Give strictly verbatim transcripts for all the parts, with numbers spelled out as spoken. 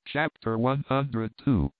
Chapter one hundred two.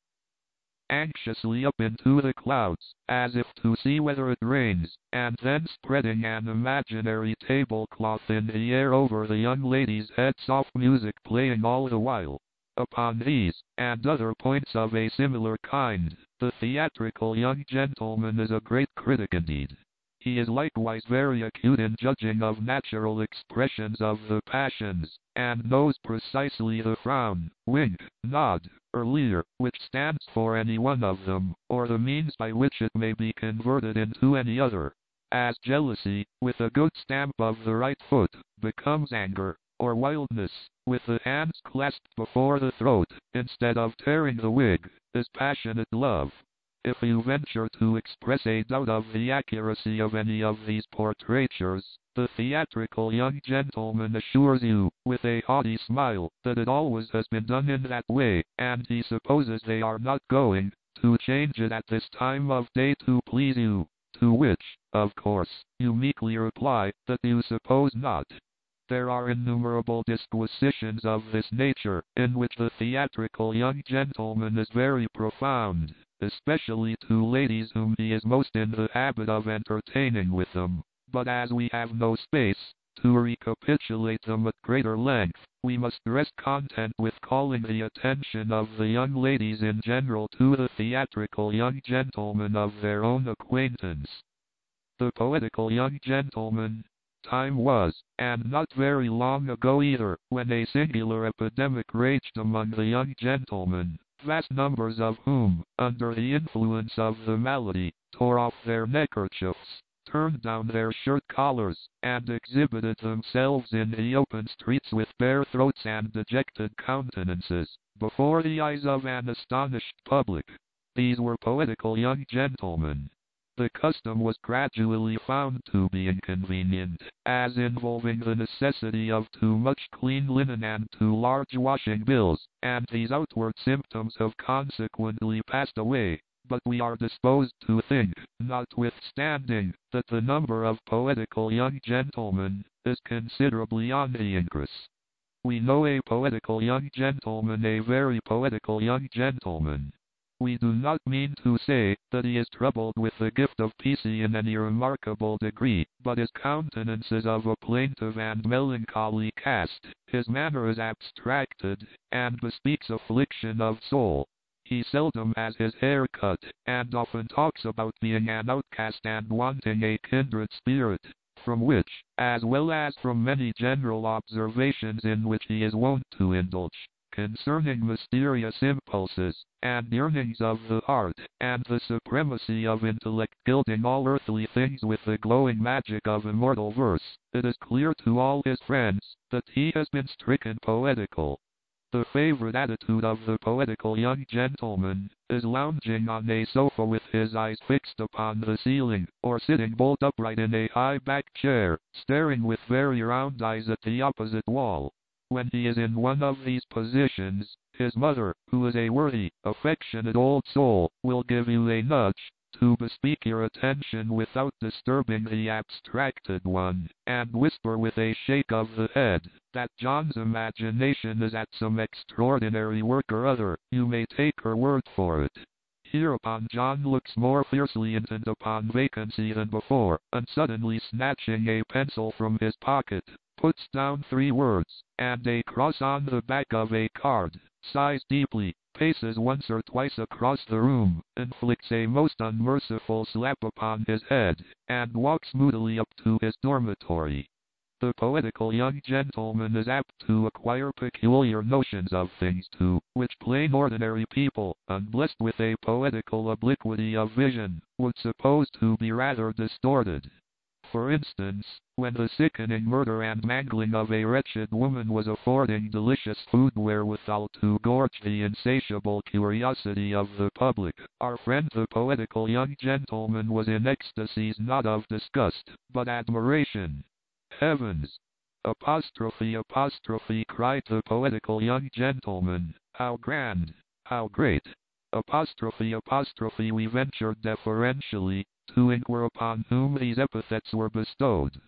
Anxiously up into the clouds, as if to see whether it rains, and then spreading an imaginary tablecloth in the air over the young lady's head, soft music playing all the while. Upon these, and other points of a similar kind, the theatrical young gentleman is a great critic indeed. He is likewise very acute in judging of natural expressions of the passions, and knows precisely the frown, wink, nod, or leer, which stands for any one of them, or the means by which it may be converted into any other. As jealousy, with a good stamp of the right foot, becomes anger, or wildness, with the hands clasped before the throat, instead of tearing the wig, is passionate love. If you venture to express a doubt of the accuracy of any of these portraitures, the theatrical young gentleman assures you, with a haughty smile, that it always has been done in that way, and he supposes they are not going to change it at this time of day to please you, to which, of course, you meekly reply, that you suppose not. There are innumerable disquisitions of this nature, in which the theatrical young gentleman is very profound, especially to ladies whom he is most in the habit of entertaining with them. But as we have no space to recapitulate them at greater length, we must rest content with calling the attention of the young ladies in general to the theatrical young gentlemen of their own acquaintance. The poetical young gentleman. Time was, and not very long ago either, when a singular epidemic raged among the young gentlemen, vast numbers of whom, under the influence of the malady, tore off their neckerchiefs, turned down their shirt collars, and exhibited themselves in the open streets with bare throats and dejected countenances, before the eyes of an astonished public. These were poetical young gentlemen. The custom was gradually found to be inconvenient, as involving the necessity of too much clean linen and too large washing bills, and these outward symptoms have consequently passed away. But we are disposed to think, notwithstanding, that the number of poetical young gentlemen is considerably on the increase. We know a poetical young gentleman, a very poetical young gentleman. We do not mean to say that he is troubled with the gift of poesy in any remarkable degree, but his countenance is of a plaintive and melancholy cast, his manner is abstracted, and bespeaks affliction of soul. He seldom has his hair cut, and often talks about being an outcast and wanting a kindred spirit, from which, as well as from many general observations in which he is wont to indulge, concerning mysterious impulses, and yearnings of the heart, and the supremacy of intellect gilding all earthly things with the glowing magic of immortal verse, it is clear to all his friends that he has been stricken poetical. The favorite attitude of the poetical young gentleman is lounging on a sofa with his eyes fixed upon the ceiling, or sitting bolt upright in a high-backed chair, staring with very round eyes at the opposite wall. When he is in one of these positions, his mother, who is a worthy, affectionate old soul, will give you a nudge, to bespeak your attention without disturbing the abstracted one, and whisper with a shake of the head, that John's imagination is at some extraordinary work or other. You may take her word for it. Hereupon John looks more fiercely intent upon vacancy than before, and suddenly snatching a pencil from his pocket, puts down three words, and a cross on the back of a card, sighs deeply, paces once or twice across the room, inflicts a most unmerciful slap upon his head, and walks moodily up to his dormitory. The poetical young gentleman is apt to acquire peculiar notions of things to which plain ordinary people, unblessed with a poetical obliquity of vision, would suppose to be rather distorted. For instance, when the sickening murder and mangling of a wretched woman was affording delicious food wherewithal to gorge the insatiable curiosity of the public, our friend the poetical young gentleman was in ecstasies not of disgust, but admiration. Heavens! Apostrophe, apostrophe, cried the poetical young gentleman, how grand, how great! Apostrophe, apostrophe, we ventured deferentially to inquire upon whom these epithets were bestowed.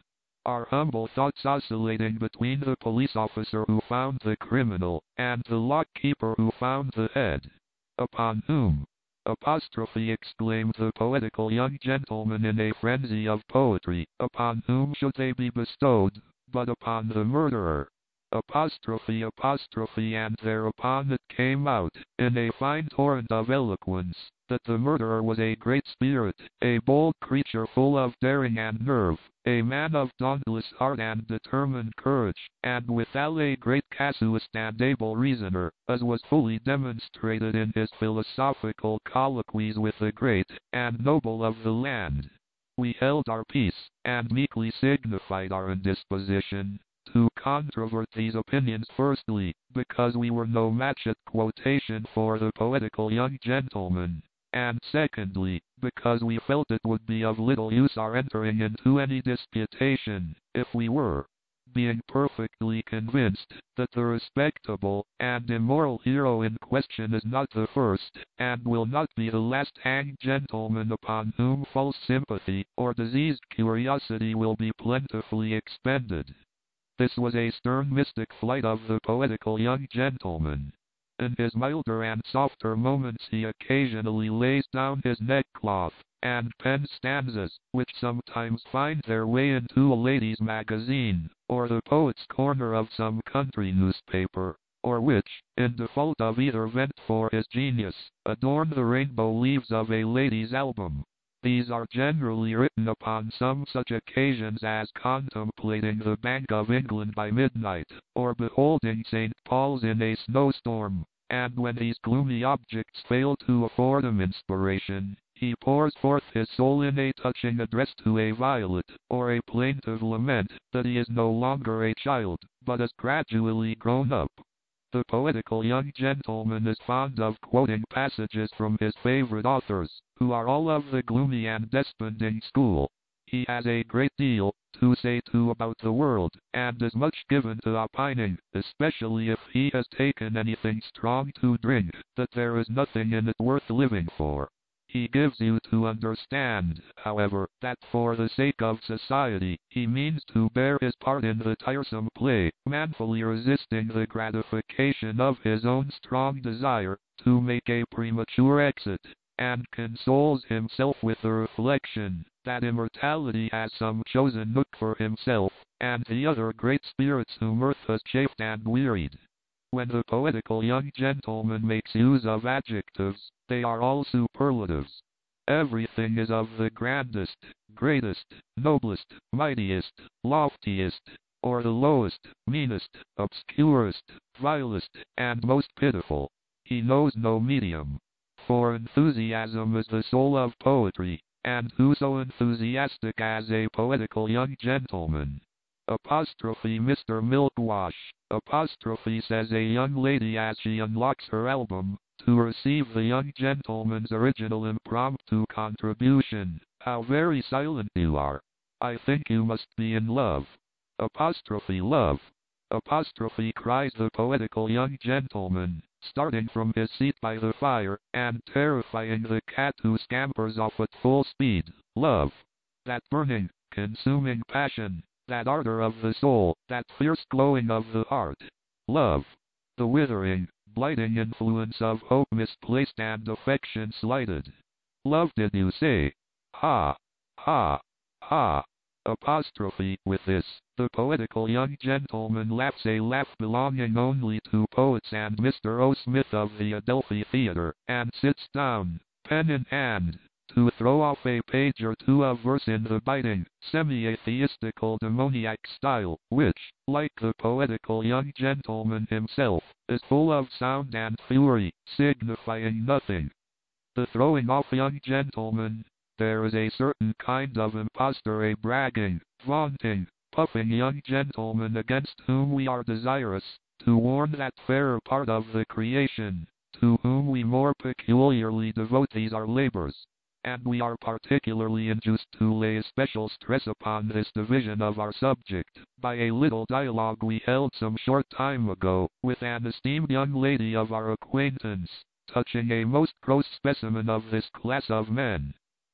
our humble thoughts oscillating between the police officer who found the criminal, and the lock-keeper who found the head. Upon whom? Apostrophe exclaimed the poetical young gentleman in a frenzy of poetry. Upon whom should they be bestowed, but upon the murderer? Apostrophe apostrophe and thereupon it came out, in a fine torrent of eloquence, that the murderer was a great spirit, a bold creature full of daring and nerve, a man of dauntless heart and determined courage, and withal a great casuist and able reasoner, as was fully demonstrated in his philosophical colloquies with the great and noble of the land. We held our peace, and meekly signified our indisposition to controvert these opinions, firstly, because we were no match at quotation for the poetical young gentleman, and secondly, because we felt it would be of little use our entering into any disputation, if we were, being perfectly convinced that the respectable and immoral hero in question is not the first, and will not be the last hanged gentleman upon whom false sympathy or diseased curiosity will be plentifully expended. This was a stern mystic flight of the poetical young gentleman. In his milder and softer moments he occasionally lays down his neckcloth, and pens stanzas, which sometimes find their way into a lady's magazine, or the poet's corner of some country newspaper, or which, in default of either vent for his genius, adorn the rainbow leaves of a lady's album. These are generally written upon some such occasions as contemplating the Bank of England by midnight, or beholding Saint Paul's in a snowstorm, and when these gloomy objects fail to afford him inspiration, he pours forth his soul in a touching address to a violet, or a plaintive lament that he is no longer a child, but has gradually grown up. The poetical young gentleman is fond of quoting passages from his favorite authors, who are all of the gloomy and desponding school. He has a great deal to say too about the world, and is much given to opining, especially if he has taken anything strong to drink, that there is nothing in it worth living for. He gives you to understand, however, that for the sake of society, he means to bear his part in the tiresome play, manfully resisting the gratification of his own strong desire to make a premature exit, and consoles himself with the reflection that immortality has some chosen nook for himself, and the other great spirits whom earth has chafed and wearied. When the poetical young gentleman makes use of adjectives, they are all superlatives. Everything is of the grandest, greatest, noblest, mightiest, loftiest, or the lowest, meanest, obscurest, vilest, and most pitiful. He knows no medium. For enthusiasm is the soul of poetry, and who so enthusiastic as a poetical young gentleman? Apostrophe Mister Milkwash. Apostrophe says a young lady as she unlocks her album, to receive the young gentleman's original impromptu contribution. How very silent you are. I think you must be in love. Apostrophe love. Apostrophe cries the poetical young gentleman, starting from his seat by the fire, and terrifying the cat who scampers off at full speed. Love. That burning, consuming passion, that ardor of the soul, that fierce glowing of the heart. Love. The withering, blighting influence of hope misplaced and affection slighted. Love, did you say? Ha! Ha! Ha! Apostrophe. With this, the poetical young gentleman laughs a laugh belonging only to poets and Mister O. Smith of the Adelphi Theatre, and sits down, pen in hand, to throw off a page or two of verse in the biting, semi-atheistical demoniac style, which, like the poetical young gentleman himself, is full of sound and fury, signifying nothing. The throwing off young gentleman. There is a certain kind of impostor, a bragging, vaunting, puffing young gentleman against whom we are desirous to warn that fairer part of the creation, to whom we more peculiarly devote these our labors. And we are particularly induced to lay especial stress upon this division of our subject, by a little dialogue we held some short time ago, with an esteemed young lady of our acquaintance, touching a most gross specimen of this class of men.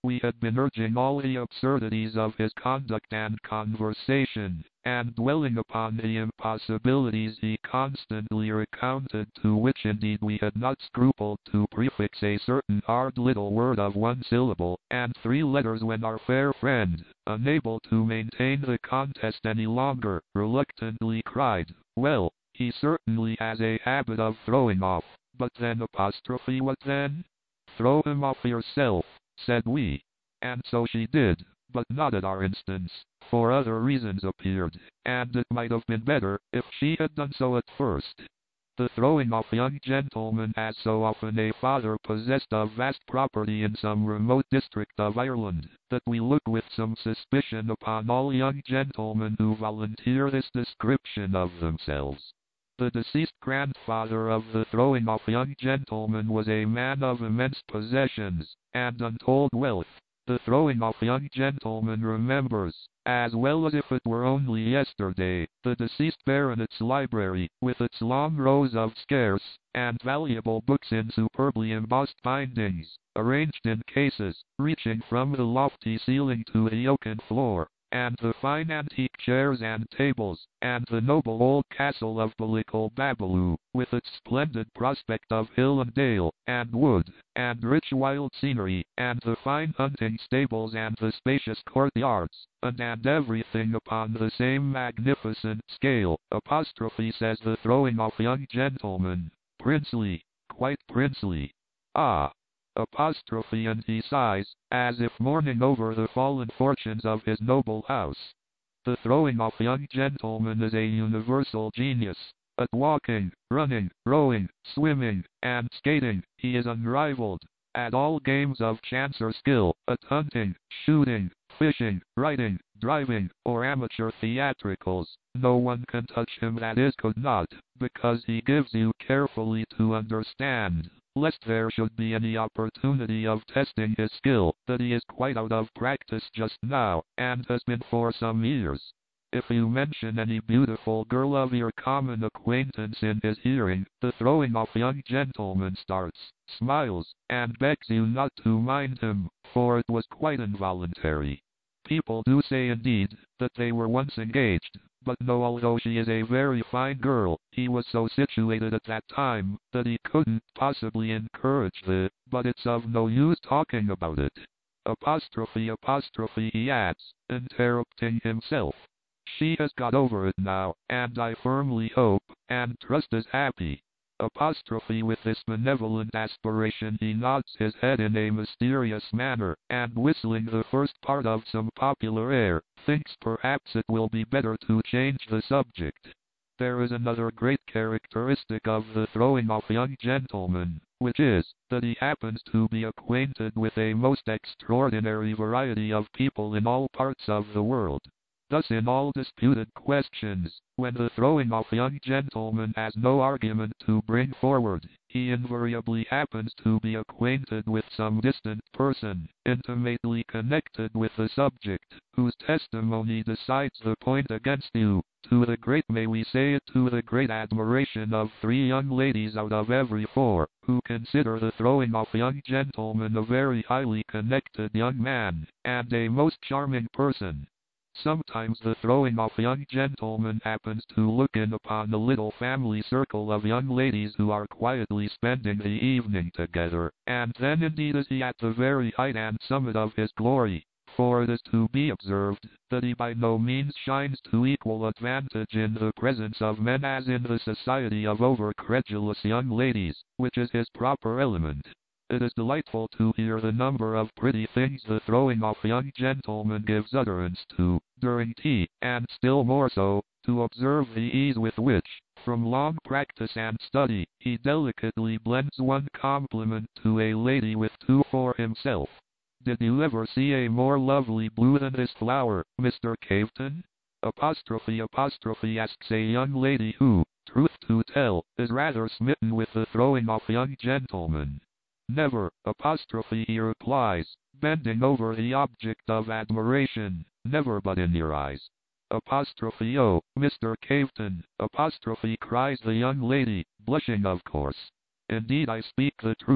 We had been urging all the absurdities of his conduct and conversation, and dwelling upon the impossibilities he constantly recounted, to which indeed we had not scrupled to prefix a certain hard little word of one syllable and three letters, when our fair friend, unable to maintain the contest any longer, reluctantly cried, "Well, he certainly has a habit of throwing off, but then apostrophe what then?" "Throw him off yourself," said we. And so she did, but not at our instance, for other reasons appeared, and it might have been better if she had done so at first. The throwing off young gentleman has so often a father possessed of vast property in some remote district of Ireland, that we look with some suspicion upon all young gentlemen who volunteer this description of themselves. The deceased grandfather of the throwing off young gentleman was a man of immense possessions, and untold wealth. The throwing off young gentleman remembers, as well as if it were only yesterday, the deceased baronet's library, with its long rows of scarce and valuable books in superbly embossed bindings, arranged in cases, reaching from the lofty ceiling to the oaken floor, and the fine antique chairs and tables, and the noble old castle of Ballicolbabaloo, with its splendid prospect of hill and dale, and wood, and rich wild scenery, and the fine hunting stables and the spacious courtyards, and, and everything upon the same magnificent scale, apostrophe, says the throwing off young gentleman. Princely, quite princely. Ah! Apostrophe, and he sighs, as if mourning over the fallen fortunes of his noble house. The throwing off young gentleman is a universal genius. At walking, running, rowing, swimming, and skating, he is unrivaled. At all games of chance or skill, at hunting, shooting, fishing, riding, driving, or amateur theatricals, no one can touch him that is could not, because he gives you carefully to understand, lest there should be any opportunity of testing his skill, that he is quite out of practice just now, and has been for some years. If you mention any beautiful girl of your common acquaintance in his hearing, the throwing off young gentleman starts, smiles, and begs you not to mind him, for it was quite involuntary. People do say indeed, that they were once engaged, but no, although she is a very fine girl, he was so situated at that time, that he couldn't possibly encourage the, but it's of no use talking about it. Apostrophe, apostrophe, he adds, interrupting himself. She has got over it now, and I firmly hope, and trust is happy. Apostrophe, with this benevolent aspiration he nods his head in a mysterious manner, and whistling the first part of some popular air, thinks perhaps it will be better to change the subject. There is another great characteristic of the throwing off young gentleman, which is, that he happens to be acquainted with a most extraordinary variety of people in all parts of the world. Thus in all disputed questions, when the throwing off young gentleman has no argument to bring forward, he invariably happens to be acquainted with some distant person, intimately connected with the subject, whose testimony decides the point against you, to the great, may we say it, to the great admiration of three young ladies out of every four, who consider the throwing off young gentleman a very highly connected young man, and a most charming person. Sometimes the throwing off young gentleman happens to look in upon a little family circle of young ladies who are quietly spending the evening together, and then indeed is he at the very height and summit of his glory, for it is to be observed, that he by no means shines to equal advantage in the presence of men as in the society of over-credulous young ladies, which is his proper element. It is delightful to hear the number of pretty things the throwing off young gentleman gives utterance to, during tea, and still more so, to observe the ease with which, from long practice and study, he delicately blends one compliment to a lady with two for himself. Did you ever see a more lovely blue than this flower, Mister Caveton? Apostrophe, apostrophe, asks a young lady who, truth to tell, is rather smitten with the throwing off young gentleman. Never, apostrophe, he replies, bending over the object of admiration, never but in your eyes. Apostrophe, oh, Mister Caveton, apostrophe, cries the young lady, blushing of course. Indeed I speak the truth,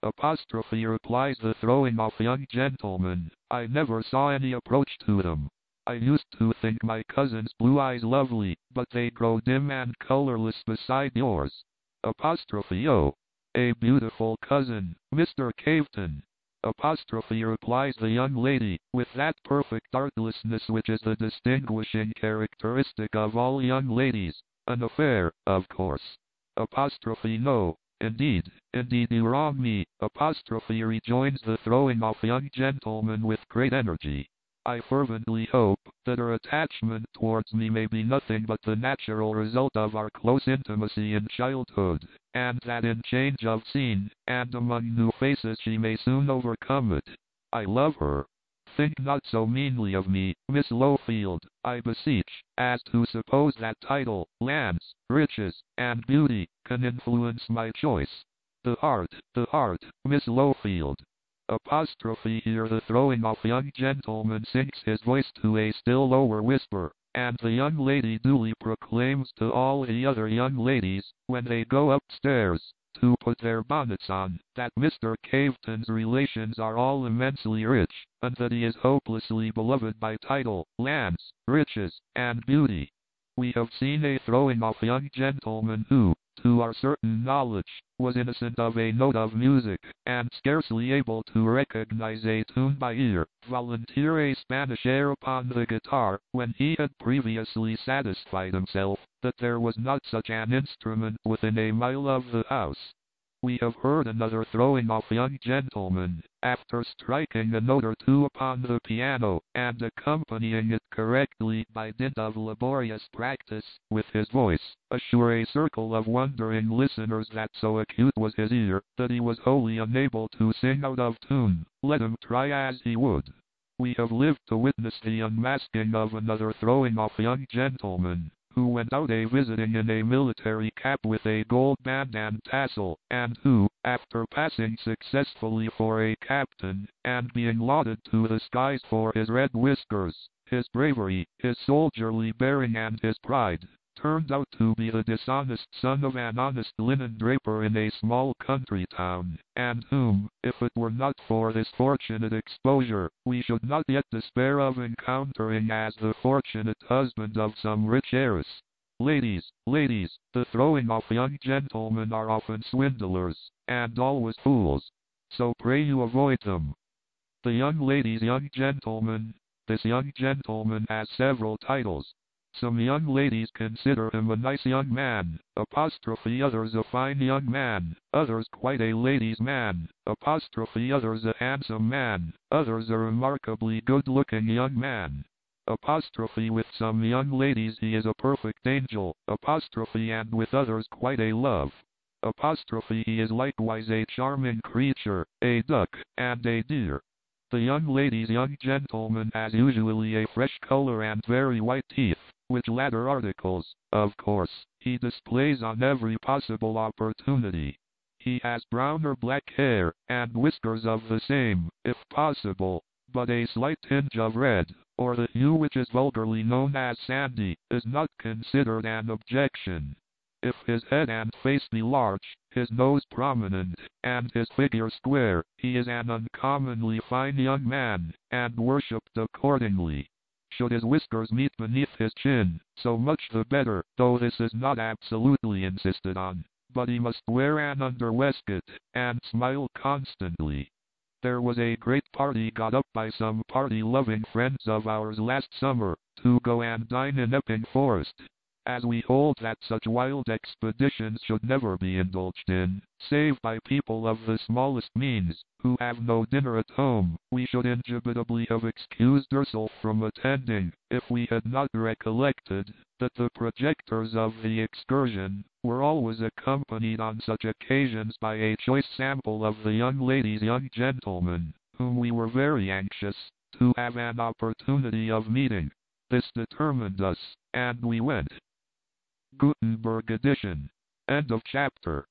Apostrophe replies the throwing off young gentleman. I never saw any approach to them. I used to think my cousin's blue eyes lovely, but they grow dim and colorless beside yours. Apostrophe oh, a beautiful cousin, Mister Caveton. Apostrophe replies the young lady, with that perfect artlessness which is the distinguishing characteristic of all young ladies. An affair, of course. Apostrophe no, indeed, indeed you wrong me. Apostrophe rejoins the throwing off young gentleman with great energy. I fervently hope that her attachment towards me may be nothing but the natural result of our close intimacy in childhood, and that in change of scene, and among new faces she may soon overcome it. I love her. Think not so meanly of me, Miss Lowfield, I beseech, as to suppose that title, lands, riches, and beauty, can influence my choice. The heart, the heart, Miss Lowfield. Apostrophe here the throwing off young gentleman sinks his voice to a still lower whisper, and the young lady duly proclaims to all the other young ladies, when they go upstairs, to put their bonnets on, that Mister Caveton's relations are all immensely rich, and that he is hopelessly beloved by title, lands, riches, and beauty. We have seen a throwing off young gentleman who, to our certain knowledge, was innocent of a note of music, and scarcely able to recognize a tune by ear, volunteer a Spanish air upon the guitar, when he had previously satisfied himself that there was not such an instrument within a mile of the house. We have heard another throwing off young gentleman, after striking a note or two upon the piano, and accompanying it correctly by dint of laborious practice, with his voice, assure a circle of wondering listeners that so acute was his ear, that he was wholly unable to sing out of tune, let him try as he would. We have lived to witness the unmasking of another throwing off young gentleman, who went out a-visiting in a military cap with a gold band and tassel, and who, after passing successfully for a captain, and being lauded to the skies for his red whiskers, his bravery, his soldierly bearing and his pride, turned out to be the dishonest son of an honest linen draper in a small country town, and whom, if it were not for this fortunate exposure, we should not yet despair of encountering as the fortunate husband of some rich heiress. Ladies, ladies, the throwing off young gentlemen are often swindlers, and always fools. So pray you avoid them. The young ladies, young gentleman. This young gentleman has several titles. Some young ladies consider him a nice young man, apostrophe others a fine young man, others quite a lady's man, apostrophe others a handsome man, others a remarkably good-looking young man. Apostrophe with some young ladies he is a perfect angel, apostrophe and with others quite a love. Apostrophe he is likewise a charming creature, a duck, and a dear. The young lady's young gentleman has usually a fresh color and very white teeth, which latter articles, of course, he displays on every possible opportunity. He has brown or black hair, and whiskers of the same, if possible, but a slight tinge of red, or the hue which is vulgarly known as sandy, is not considered an objection. If his head and face be large, his nose prominent, and his figure square, he is an uncommonly fine young man, and worshipped accordingly. Should his whiskers meet beneath his chin, so much the better, though this is not absolutely insisted on, but he must wear an under waistcoat, and smile constantly. There was a great party got up by some party-loving friends of ours last summer, to go and dine in Epping Forest. As we hold that such wild expeditions should never be indulged in, save by people of the smallest means, who have no dinner at home, we should indubitably have excused ourselves from attending, if we had not recollected that the projectors of the excursion were always accompanied on such occasions by a choice sample of the young ladies, young gentlemen, whom we were very anxious to have an opportunity of meeting. This determined us, and we went. Gutenberg edition. End of chapter.